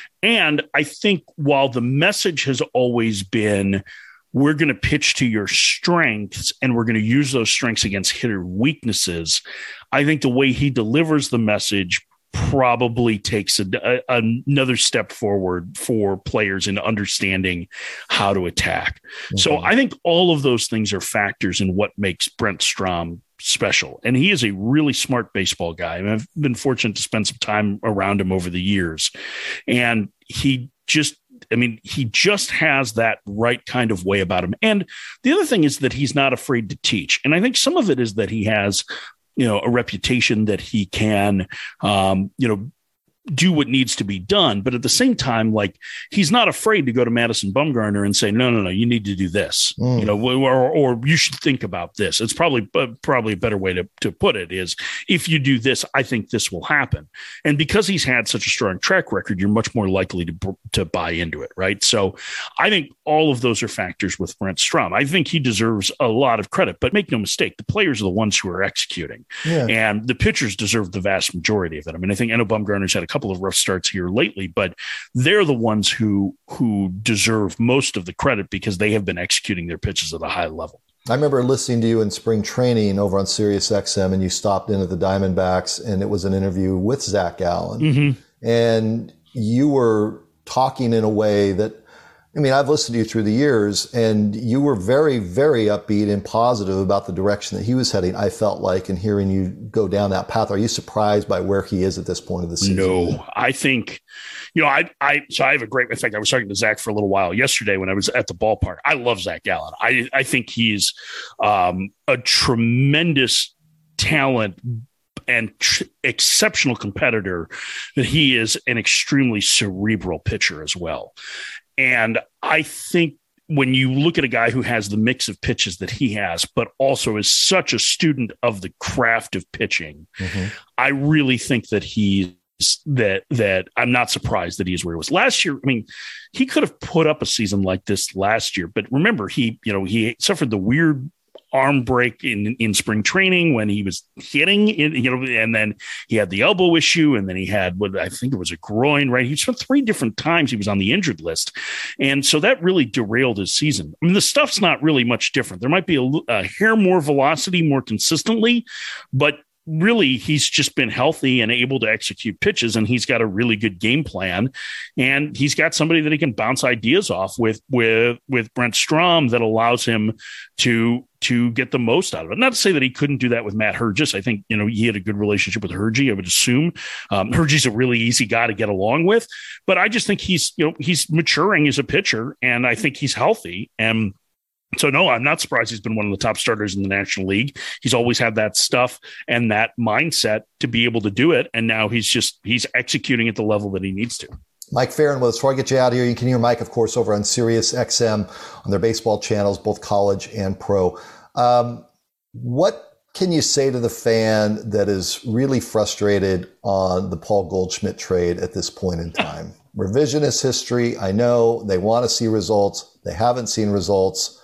And I think while the message has always been, we're going to pitch to your strengths and we're going to use those strengths against hitter weaknesses, I think the way he delivers the message probably takes a, a, another step forward for players in understanding how to attack. Mm-hmm. So I think all of those things are factors in what makes Brent Strom special. And he is a really smart baseball guy. I mean, I've been fortunate to spend some time around him over the years. And he just, I mean, he just has that right kind of way about him. And the other thing is that he's not afraid to teach. And I think some of it is that he has, you know, a reputation that he can, um, you know, do what needs to be done. But at the same time, like, he's not afraid to go to Madison Bumgarner and say, no, no, no, you need to do this, mm. you know, or, or you should think about this. It's probably, uh, probably a better way to, to put it is, if you do this, I think this will happen. And because he's had such a strong track record, you're much more likely to, to buy into it. Right. So I think all of those are factors with Brent Strom. I think he deserves a lot of credit, but make no mistake, the players are the ones who are executing, yeah. and the pitchers deserve the vast majority of it. I mean, I think Eno Bumgarner's had a couple of rough starts here lately, but they're the ones who who deserve most of the credit because they have been executing their pitches at a high level. I remember listening to you in spring training over on Sirius X M, and you stopped in at the Diamondbacks, and it was an interview with Zach Allen. Mm-hmm. And you were talking in a way that I mean, I've listened to you through the years, and you were very, very upbeat and positive about the direction that he was heading, I felt like, and hearing you go down that path. Are you surprised by where he is at this point of the season? No, I think, you know, I, I, so I have a great, in fact, I was talking to Zach for a little while yesterday when I was at the ballpark. I love Zach Gallen. I, I think he's um, a tremendous talent and tr- exceptional competitor, that he is an extremely cerebral pitcher as well. And I think when you look at a guy who has the mix of pitches that he has, but also is such a student of the craft of pitching, mm-hmm. I really think that he's that, that I'm not surprised that he is where he was last year. I mean, he could have put up a season like this last year, but remember, he, you know, he suffered the weird arm break in, in spring training when he was hitting, in, you know, and then he had the elbow issue, and then he had what I think it was a groin, right? He spent three different times he was on the injured list. And so that really derailed his season. I mean, the stuff's not really much different. There might be a, a hair more velocity more consistently, but really he's just been healthy and able to execute pitches, and he's got a really good game plan, and he's got somebody that he can bounce ideas off with, with, with Brent Strom that allows him to, to get the most out of it. Not to say that he couldn't do that with Matt Hergis. I think, you know, he had a good relationship with Hergie, I would assume. Um, Hergie's a really easy guy to get along with, but I just think he's, you know, he's maturing as a pitcher, and I think he's healthy. And so, no, I'm not surprised he's been one of the top starters in the National League. He's always had that stuff and that mindset to be able to do it. And now he's just, he's executing at the level that he needs to. Mike Farron with us. Before I get you out of here, you can hear Mike, of course, over on Sirius X M on their baseball channels, both college and pro. Um, what can you say to the fan that is really frustrated on the Paul Goldschmidt trade at this point in time? Revisionist history. I know they want to see results. They haven't seen results.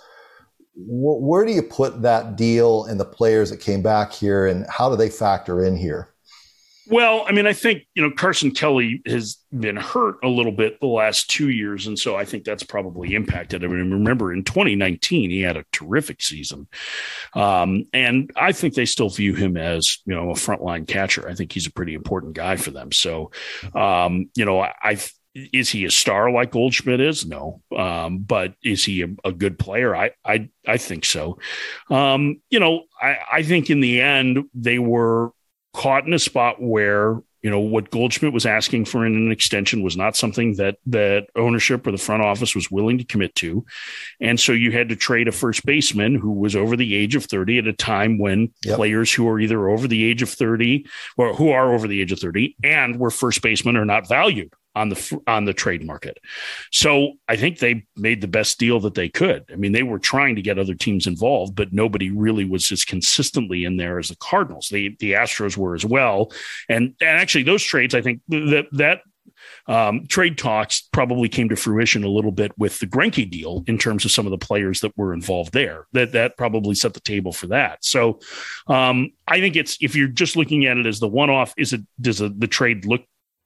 Where do you put that deal and the players that came back here, and how do they factor in here? Well, I mean, I think, you know, Carson Kelly has been hurt a little bit the last two years. And so I think that's probably impacted. I mean, remember in twenty nineteen, he had a terrific season. Um, and I think they still view him as, you know, a frontline catcher. I think he's a pretty important guy for them. So, um, you know, I, I've, is he a star like Goldschmidt is? No. Um, but is he a, a good player? I, I, I think so. Um, you know, I, I think in the end, they were caught in a spot where, you know, what Goldschmidt was asking for in an extension was not something that, that ownership or the front office was willing to commit to. And so you had to trade a first baseman who was over the age of thirty at a time when yep. players who are either over the age of thirty or who are over the age of thirty and were first basemen are not valued on the, on the trade market. So I think they made the best deal that they could. I mean, they were trying to get other teams involved, but nobody really was as consistently in there as the Cardinals. The, the Astros were as well. And, and actually those trades, I think that, that um, trade talks probably came to fruition a little bit with the Greinke deal in terms of some of the players that were involved there. That, that probably set the table for that. So um, I think it's, if you're just looking at it as the one-off, is it, does a, the trade look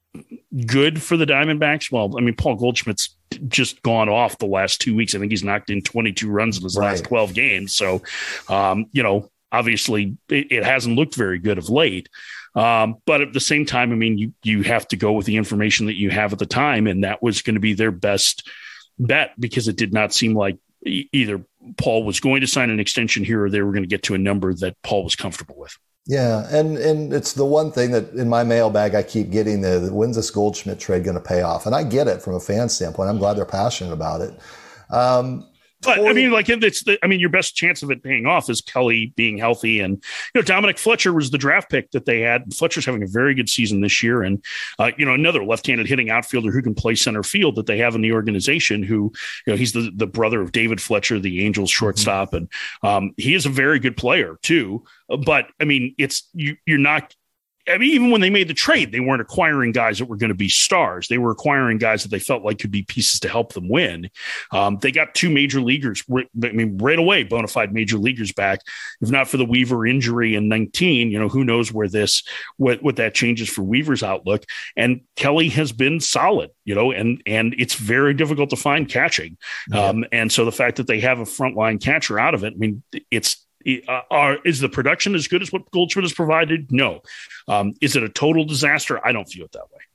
good for the Diamondbacks? Well, I mean, Paul Goldschmidt's just gone off the last two weeks. I think he's knocked in twenty-two runs in his right. last twelve games. So, um, you know, obviously it, it hasn't looked very good of late. Um, but at the same time, I mean, you, you have to go with the information that you have at the time. And that was going to be their best bet, because it did not seem like e- either Paul was going to sign an extension here or they were going to get to a number that Paul was comfortable with. Yeah, and, and it's the one thing that in my mailbag I keep getting, the when's this Goldschmidt trade going to pay off? And I get it from a fan standpoint. I'm glad they're passionate about it. Um, But I mean, like it's the, I mean, your best chance of it paying off is Kelly being healthy. And, you know, Dominic Fletcher was the draft pick that they had. Fletcher's having a very good season this year. And, uh, you know, another left-handed hitting outfielder who can play center field that they have in the organization, who, you know, he's the, the brother of David Fletcher, the Angels shortstop. Mm-hmm. And um, he is a very good player too. But I mean, it's, you, you're not, I mean, even when they made the trade, they weren't acquiring guys that were going to be stars. They were acquiring guys that they felt like could be pieces to help them win. Um, they got two major leaguers, I mean, right away, bona fide major leaguers back. If not for the Weaver injury in nineteen, you know, who knows where this, what, what that changes for Weaver's outlook. And Kelly has been solid, you know, and, and it's very difficult to find catching. Yeah. Um, and so the fact that they have a frontline catcher out of it, I mean, it's, Uh, are, is the production as good as what Goldschmidt has provided? No. Um, is it a total disaster? I don't view it that way.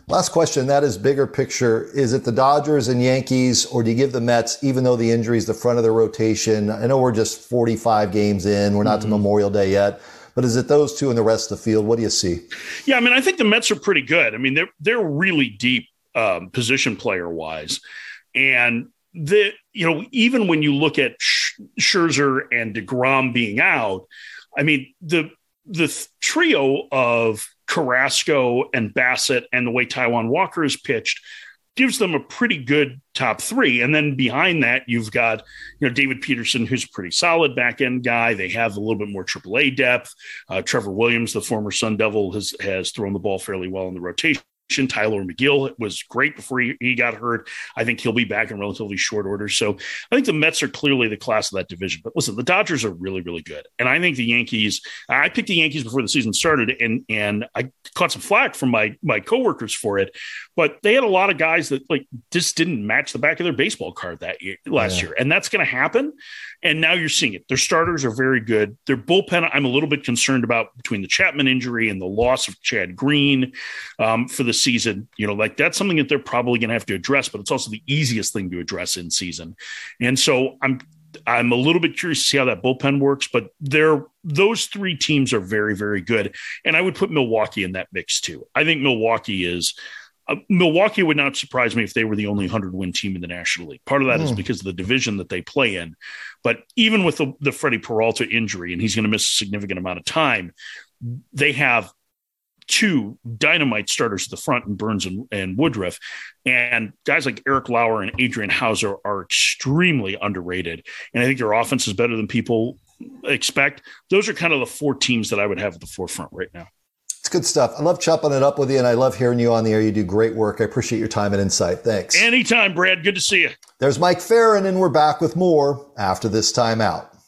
Last question, that is bigger picture. Is it the Dodgers and Yankees, or do you give the Mets, even though the injury is the front of their rotation? I know we're just forty-five games in. We're not mm-hmm. to Memorial Day yet. But is it those two and the rest of the field? What do you see? Yeah, I mean, I think the Mets are pretty good. I mean, they're they're really deep um, position player-wise. And, the you know, even when you look at Scherzer and DeGrom being out, I mean, the the trio of Carrasco and Bassett and the way Taijuan Walker is pitched gives them a pretty good top three. And then behind that, you've got, you know, David Peterson, who's a pretty solid back end guy. They have a little bit more triple A depth. Uh, Trevor Williams, the former Sun Devil, has, has thrown the ball fairly well in the rotation. Tyler McGill was great before he, he got hurt. I think he'll be back in relatively short order. So I think the Mets are clearly the class of that division. But listen, the Dodgers are really, really good. And I think the Yankees, I picked the Yankees before the season started, and and I caught some flack from my my coworkers for it. But they had a lot of guys that like just didn't match the back of their baseball card that year, last yeah. year. And that's going to happen. And now you're seeing it. Their starters are very good. Their bullpen, I'm a little bit concerned about between the Chapman injury and the loss of Chad Green um, for the season. You know, like that's something that they're probably going to have to address, but it's also the easiest thing to address in season. And so I'm I'm a little bit curious to see how that bullpen works, but they're those three teams are very, very good. And I would put Milwaukee in that mix too. I think Milwaukee is Uh, Milwaukee would not surprise me if they were the only hundred-win team in the National League. Part of that mm. is because of the division that they play in. But even with the, the Freddie Peralta injury, and he's going to miss a significant amount of time, they have two dynamite starters at the front in Burns and, and Woodruff. And guys like Eric Lauer and Adrian Hauser are extremely underrated. And I think their offense is better than people expect. Those are kind of the four teams that I would have at the forefront right now. It's good stuff. I love chopping it up with you, and I love hearing you on the air. You do great work. I appreciate your time and insight. Thanks. Anytime, Brad. Good to see you. There's Mike Ferrin, and we're back with more after this timeout.